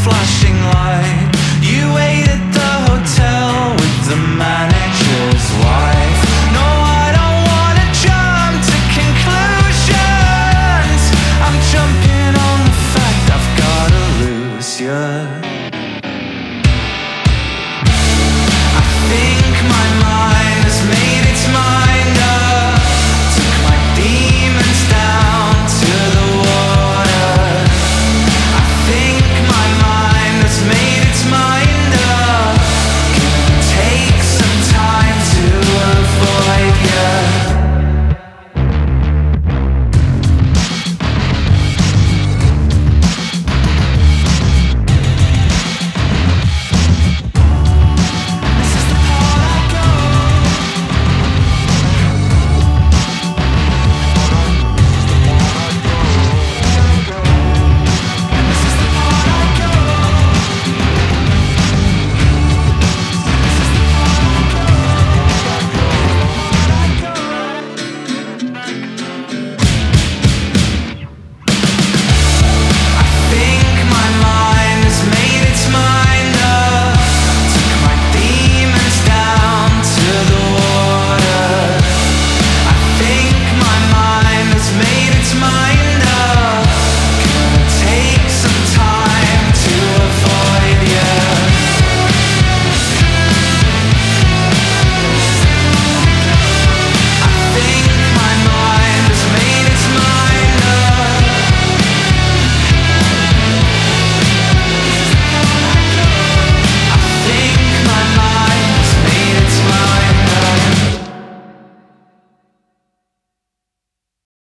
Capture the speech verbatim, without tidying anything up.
flashing light. You ate at the hotel with the manager's wife. No, I don't wanna jump to conclusions. I'm jumping on the fact I've gotta lose you. I think my mind has made its mind up.